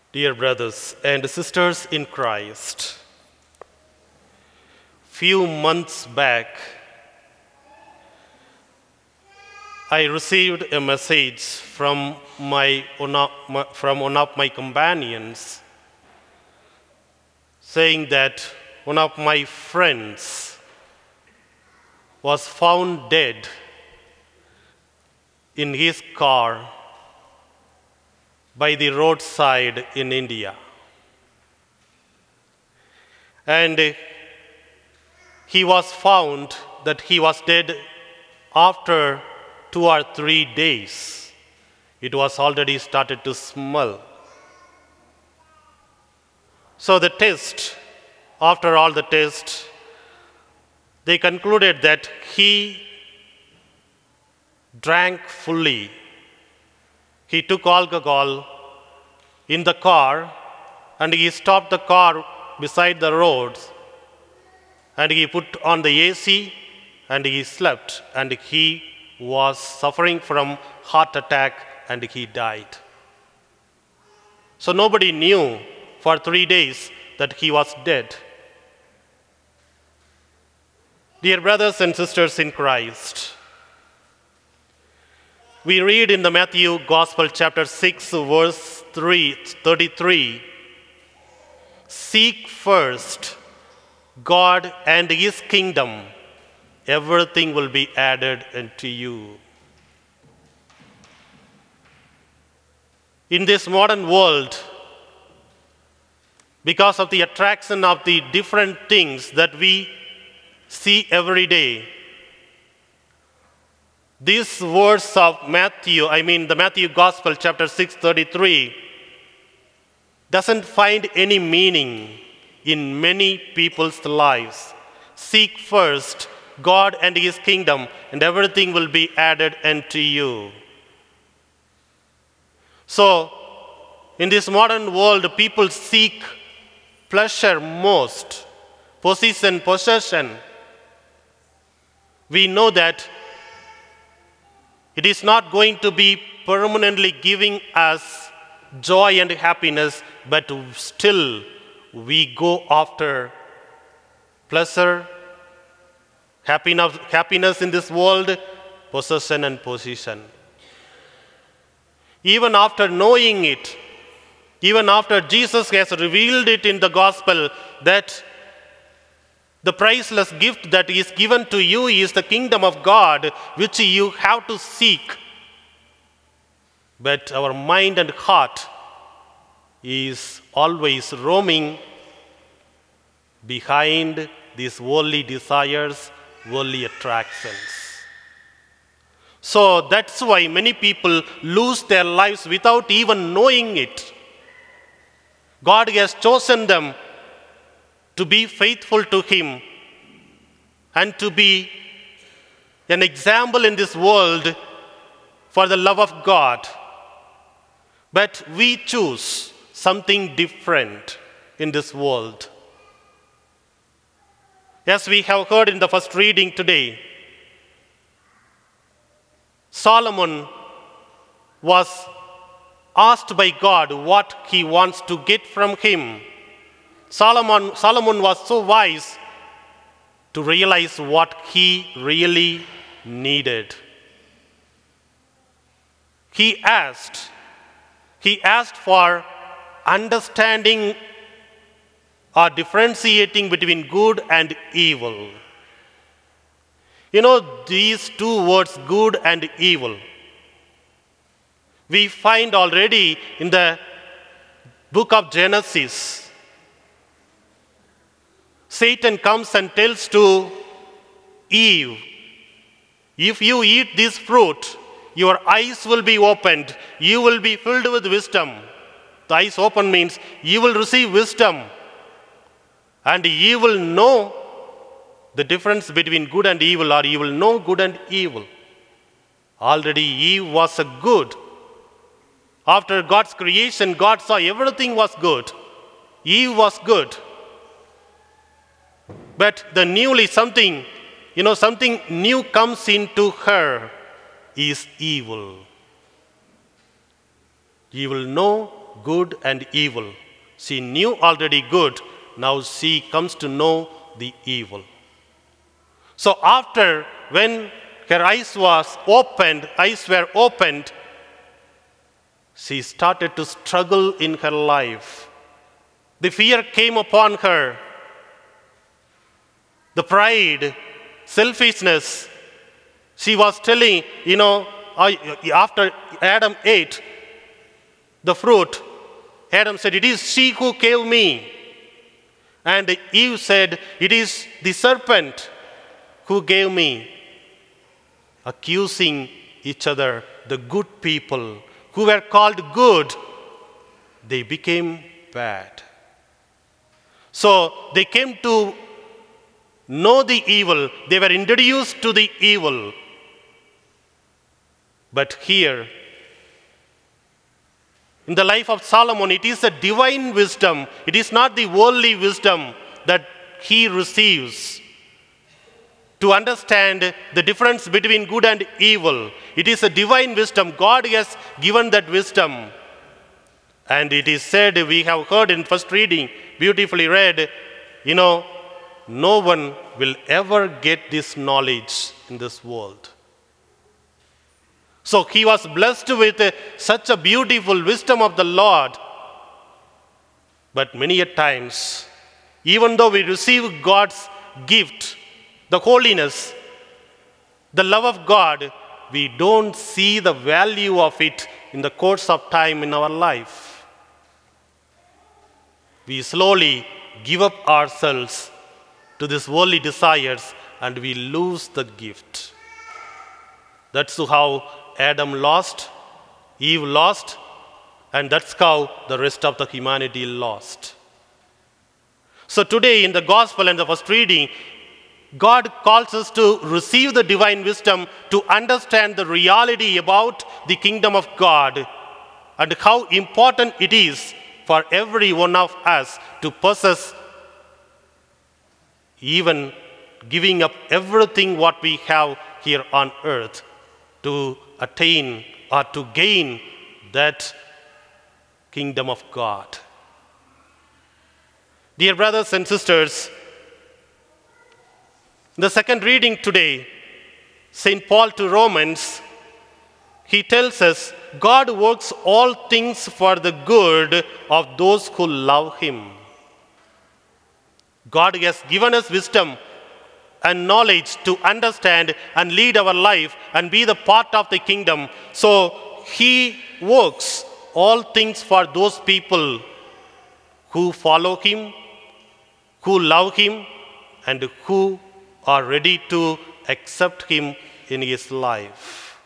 Dear brothers and sisters in Christ, few months back, I received a message from one of my companions saying that one of my friends was found dead in his car by the roadside in India. And he was found that he was dead after 2 or 3 days. It was already started to smell. So after all the tests, they concluded that he drank fully. He took alcohol in the car and he stopped the car beside the roads and he put on the AC and he slept and he was suffering from heart attack and he died. So nobody knew for 3 days that he was dead. Dear brothers and sisters in Christ, we read in the Matthew Gospel chapter 6 verse 33, seek first God and His kingdom, everything will be added unto you. In this modern world, because of the attraction of the different things that we see every day, these words of the Matthew Gospel, chapter 6:33, doesn't find any meaning in many people's lives. Seek first God and His kingdom, and everything will be added unto you. So, in this modern world, people seek pleasure most, possession. We know that it is not going to be permanently giving us joy and happiness, but still we go after pleasure, happiness in this world, possession and position. Even after knowing it, even after Jesus has revealed it in the gospel that the priceless gift that is given to you is the kingdom of God, which you have to seek. But our mind and heart is always roaming behind these worldly desires, worldly attractions. So that's why many people lose their lives without even knowing it. God has chosen them to be faithful to Him and to be an example in this world for the love of God. But we choose something different in this world. As we have heard in the first reading today, Solomon was asked by God what he wants to get from him. Solomon was so wise to realize what he really needed. He asked for understanding or differentiating between good and evil. You know, these two words, good and evil, we find already in the book of Genesis. Satan comes and tells to Eve, if you eat this fruit, your eyes will be opened, you will be filled with wisdom. The eyes open means you will receive wisdom and you will know the difference between good and evil, or you will know good and evil. Already Eve was a good. After God's creation, God saw everything was good. Eve was good. But something new comes into her is evil. You will know good and evil. She knew already good, now she comes to know the evil. So after, when her eyes were opened, she started to struggle in her life. The fear came upon her. The pride, selfishness. She was telling, after Adam ate the fruit, Adam said, "It is she who gave me." And Eve said, "It is the serpent who gave me." Accusing each other, the good people who were called good, they became bad. So they came to know the evil. They were introduced to the evil. But here, in the life of Solomon, it is a divine wisdom. It is not the worldly wisdom that he receives to understand the difference between good and evil. It is a divine wisdom. God has given that wisdom. And it is said, we have heard in first reading, beautifully read, no one will ever get this knowledge in this world. So he was blessed with such a beautiful wisdom of the Lord. But many a times, even though we receive God's gift, the holiness, the love of God, we don't see the value of it in the course of time in our life. We slowly give up ourselves to these worldly desires and we lose the gift. That's how Adam lost, Eve lost, and that's how the rest of the humanity lost. So today in the gospel and the first reading, God calls us to receive the divine wisdom to understand the reality about the kingdom of God and how important it is for every one of us to possess, even giving up everything what we have here on earth to attain or to gain that kingdom of God. Dear brothers and sisters, in the second reading today, St. Paul to Romans, he tells us, God works all things for the good of those who love him. God has given us wisdom and knowledge to understand and lead our life and be the part of the kingdom. So he works all things for those people who follow him, who love him, and who are ready to accept him in his life.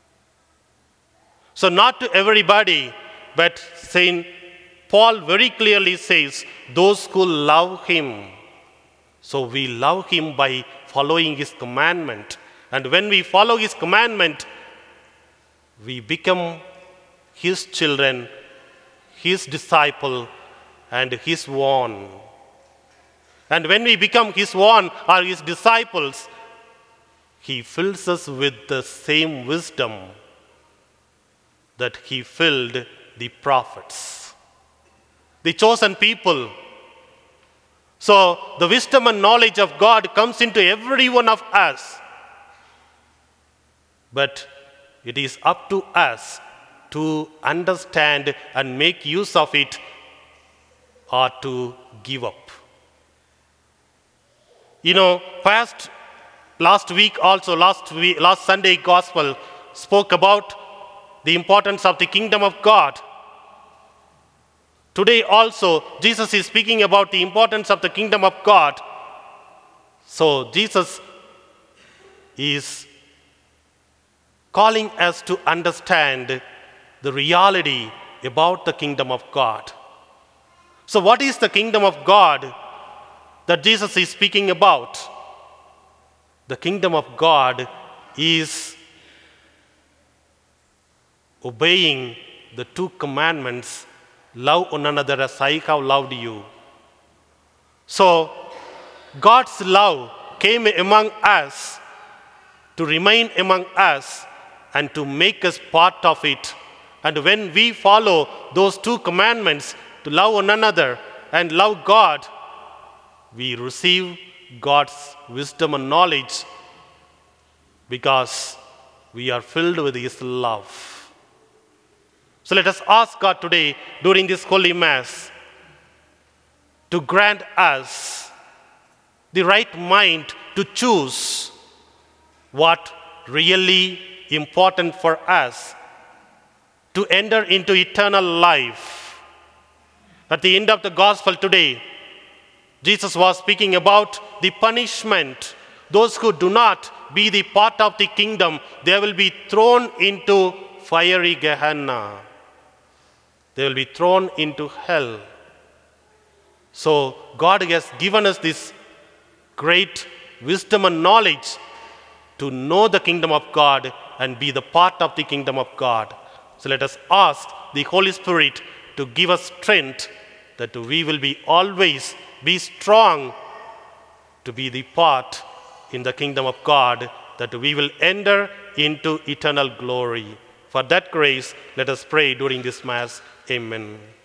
So not to everybody, but St. Paul very clearly says, those who love him. So we love him by following his commandment. And when we follow his commandment, we become his children, his disciple, and his one. And when we become his one or his disciples, he fills us with the same wisdom that he filled the prophets, the chosen people. So the wisdom and knowledge of God comes into every one of us. But it is up to us to understand and make use of it or to give up. Last Sunday gospel spoke about the importance of the kingdom of God. Today also, Jesus is speaking about the importance of the kingdom of God. So Jesus is calling us to understand the reality about the kingdom of God. So what is the kingdom of God that Jesus is speaking about? The kingdom of God is obeying the two commandments, love one another as I have loved you. So God's love came among us to remain among us and to make us part of it And when we follow those two commandments to love one another and love God, we receive God's wisdom and knowledge because we are filled with His love. So let us ask God today during this Holy Mass to grant us the right mind to choose what really important for us to enter into eternal life. At the end of the gospel today, Jesus was speaking about the punishment. Those who do not be the part of the kingdom, they will be thrown into fiery Gehenna. They will be thrown into hell. So God has given us this great wisdom and knowledge to know the kingdom of God and be the part of the kingdom of God. So let us ask the Holy Spirit to give us strength that we will be always be strong to be the part in the kingdom of God, that we will enter into eternal glory. For that grace, let us pray during this Mass. Amen.